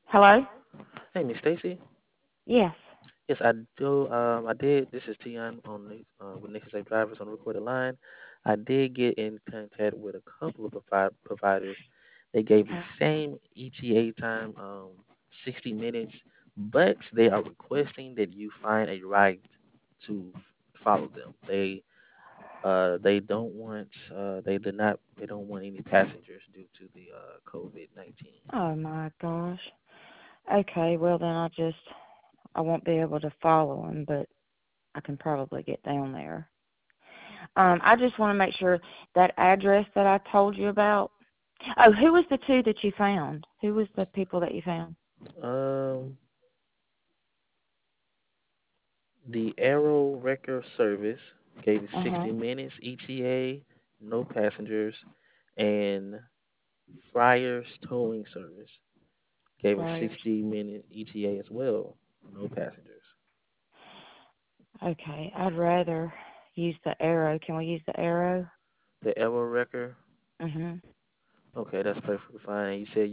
Hello? Hey, Miss Stacy. Yes. Yes, I do. I did. This is Tion on the with Nixon Safe Drivers on the recorded line. I did get in contact with a couple of providers. They gave the same ETA time, 60 minutes, but they are requesting that you find a ride to follow them. They don't want they don't want any passengers due to the COVID-19. Oh my gosh. Okay, well then I won't be able to follow him, but I can probably get down there. I just want to make sure that address that I told you about. Oh, who was the two that you found? Who was the people that you found? Um, The Arrow Wrecker Service gave Uh huh. 60 minutes ETA, no passengers, and Friars Towing Service gave a Friars. 60-minute ETA as well, no passengers. Okay, I'd rather use the arrow. Can we use the arrow? The Arrow Wrecker, Mhm. okay, that's perfectly fine. You said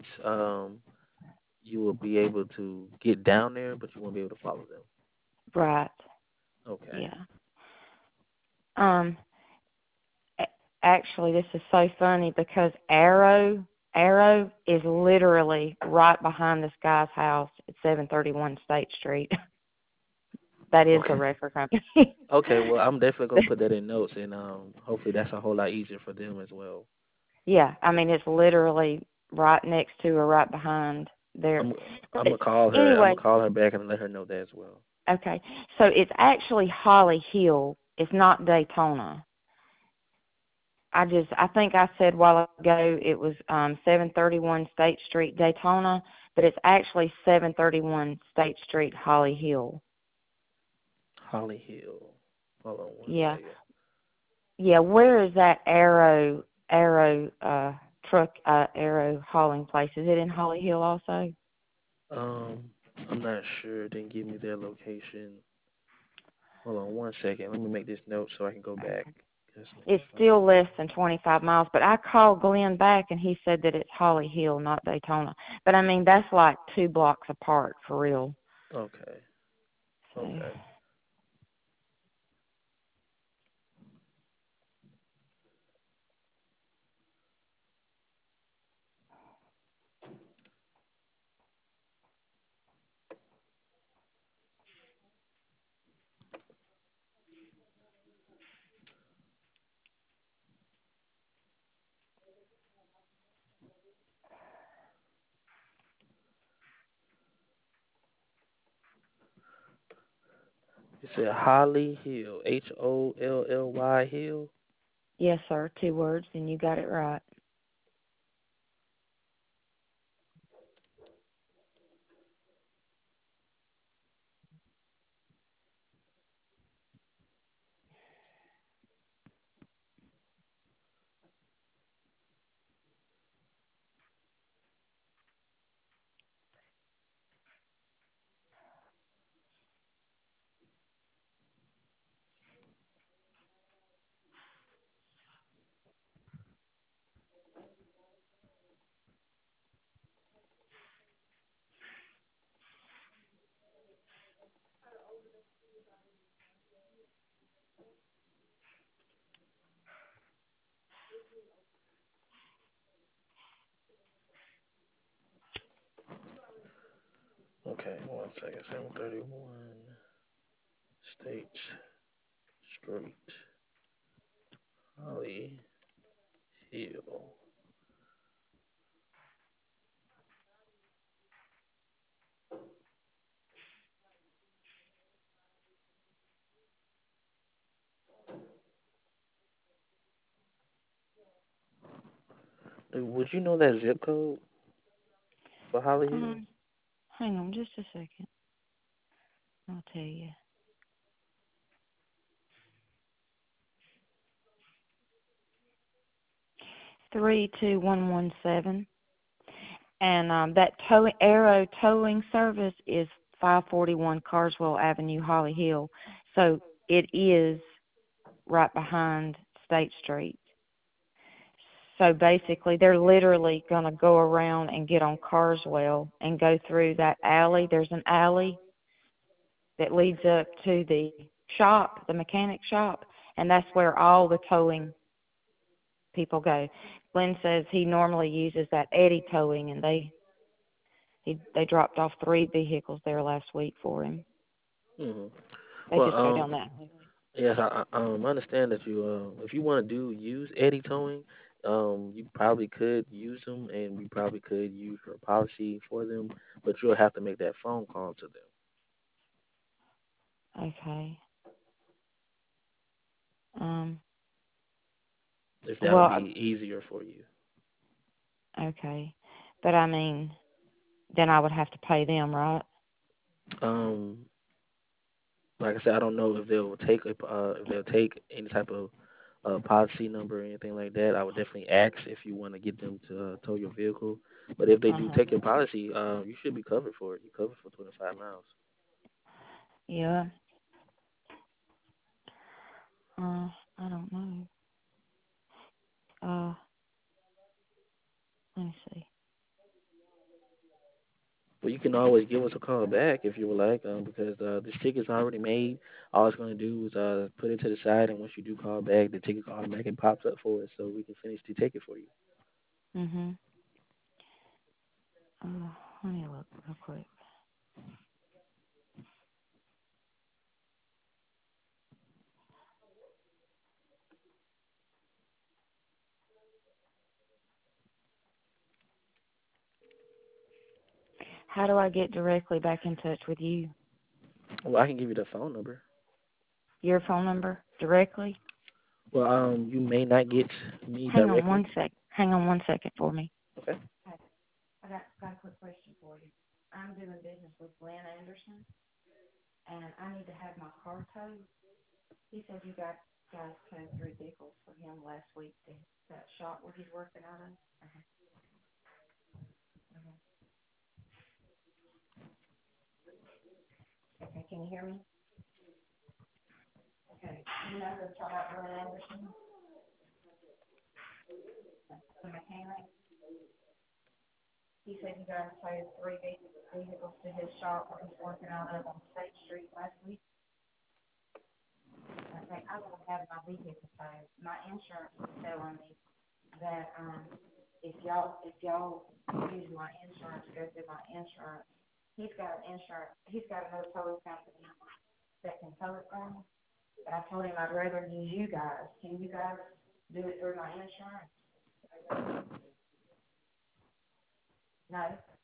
you will be able to get down there, but you won't be able to follow them. Right. Okay. Yeah. Um. Actually, this is so funny because Arrow is literally right behind this guy's house at 731 State Street. That is the Okay. record company. Okay. Well, I'm definitely gonna put that in notes, and hopefully that's a whole lot easier for them as well. Yeah, I mean it's literally right next to or right behind there. I'm I'm But gonna call her. I'm gonna anyway, call her back and let her know that as well. okay. So it's actually Holly Hill. It's not Daytona. I think I said a while ago it was 731 State Street Daytona, but it's actually 731 State Street Holly Hill. Holly Hill. Hold on one Yeah. second. Yeah, where is that Arrow truck Arrow hauling place? Is it in Holly Hill also? Um, I'm not sure. Didn't give me their location. Hold on one second. Let me make this note so I can go back. Just make It's sure. still less than 25 miles, but I called Glenn back and he said that it's Holly Hill, not Daytona. But I mean, that's like 2 blocks apart for real. Okay. So, Okay. You said Holly Hill. Holly Hill. yes, sir, 2 words, and you got it right. Okay. One second. 731 State Street. Holly Hill. Would you know that zip code for Holly Hill? Um, Hang on just a second. I'll tell you. 32117. And that Arrow towing service is 541 Carswell Avenue, Holly Hill. So it is right behind State Street. So basically, they're literally going to go around and get on Carswell and go through that alley. There's an alley that leads up to the shop, the mechanic shop, and that's where all the towing people go. Glenn says he normally uses that Eddie Towing, and they dropped off 3 vehicles there last week for him. Hmm. They Well, just go down that way. yes, I understand that you if you want to do use Eddie towing, you probably could use them, and you probably could use your policy for them, but you'll have to make that phone call to them Okay. Um. if that would Well, be easier for you. okay, but I mean, then I would have to pay them, right? Um, like I said, I don't know if they'll take if they'll take any type of policy number or anything like that. I would definitely ask if you want to get them to tow your vehicle. But if they Uh do huh. take your policy, you should be covered for it. You covered for 25 miles. Yeah. I don't know. Uh, let me see. Well, you can always give us a call back if you would like, because this ticket's already made. All it's going to do is put it to the side, and once you do call back, the ticket automatically pops up for us, so we can finish the ticket for you. Mhm. Let me look real quick. How do I get directly back in touch with you? Well, I can give you the phone number. Your phone number directly? Well, you may not get me Hang on directly. one sec. Hang on one second for me. Okay. Okay. I got a quick question for you. I'm doing business with Glenn Anderson, and I need to have my car towed. He said you got guys towed 3 vehicles for him last week to that shop where he's working out of. Uh-huh. Uh-huh. Okay, can you hear me? Okay. You know who talking about Glenn Anderson, the mechanic? He said you guys towed 3 vehicles to his shop where he's working out of on State Street last week. Okay, I don't have my vehicle towed. My insurance was telling me that if y'all use my insurance, go through my insurance. He's got another towing company that can tow it for me. But I told him I'd rather use you guys. Can you guys do it through my insurance? No.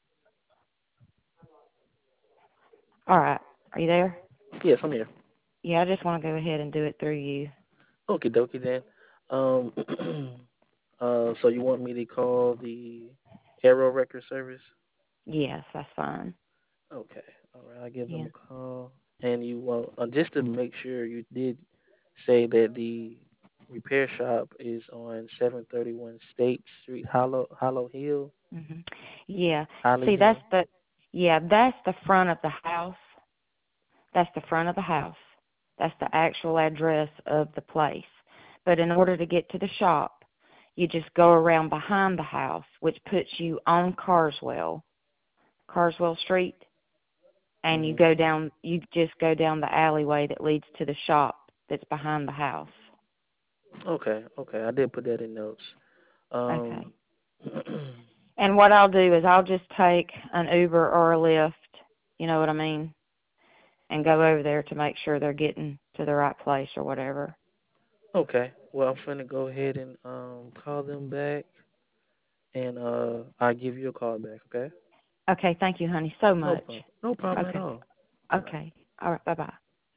All right. Are you there? Yes, I'm here. Yeah, I just want to go ahead and do it through you. Okay, dokie then. Um, so you want me to call the Aero Record Service? Yes, that's fine. Okay. All right. I'll give them Yeah. a call. And you want just to make sure you did say that the repair shop is on 731 State Street, Hollow Hill, Mhm. Yeah. Holly See, Hill. that's the front of the house. That's the front of the house. That's the actual address of the place. But in order to get to the shop, you just go around behind the house, which puts you on Carswell Street, and Hmm. you just go down the alleyway that leads to the shop that's behind the house. Okay. Okay. I did put that in notes. Um. Okay. And what I'll do is I'll just take an Uber or a Lyft, you know what I mean, and go over there to make sure they're getting to the right place or whatever. Okay. Well, I'm finna go ahead and call them back, and I'll give you a call back. Okay. Okay, thank you, honey, so No much. problem. No problem at Okay. all. Bye bye. Okay. All right, bye-bye.